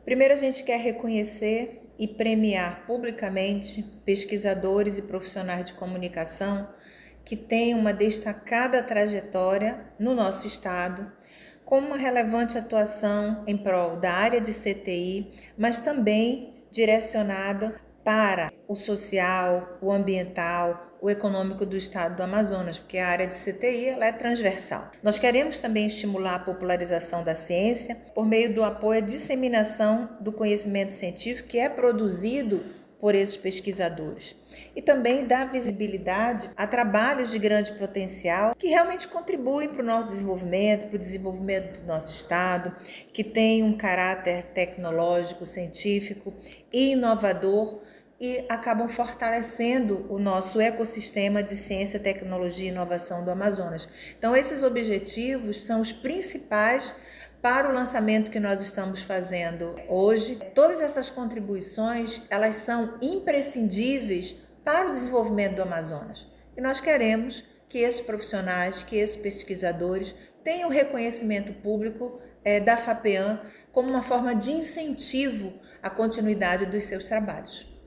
Primeiro, a gente quer reconhecer e premiar publicamente pesquisadores e profissionais de comunicação que têm uma destacada trajetória no nosso estado, com uma relevante atuação em prol da área de CTI, mas também direcionada para o social, o ambiental, o econômico do estado do Amazonas, porque a área de CTI ela é transversal. Nós queremos também estimular a popularização da ciência por meio do apoio à disseminação do conhecimento científico que é produzido por esses pesquisadores e também dar visibilidade a trabalhos de grande potencial que realmente contribuem para o nosso desenvolvimento, para o desenvolvimento do nosso estado, que tem um caráter tecnológico, científico e inovador e acabam fortalecendo o nosso ecossistema de ciência, tecnologia e inovação do Amazonas. Então, esses objetivos são os principais para o lançamento que nós estamos fazendo hoje. Todas essas contribuições, elas são imprescindíveis para o desenvolvimento do Amazonas. E nós queremos que esses profissionais, que esses pesquisadores tenham reconhecimento público da FAPEAM como uma forma de incentivo à continuidade dos seus trabalhos.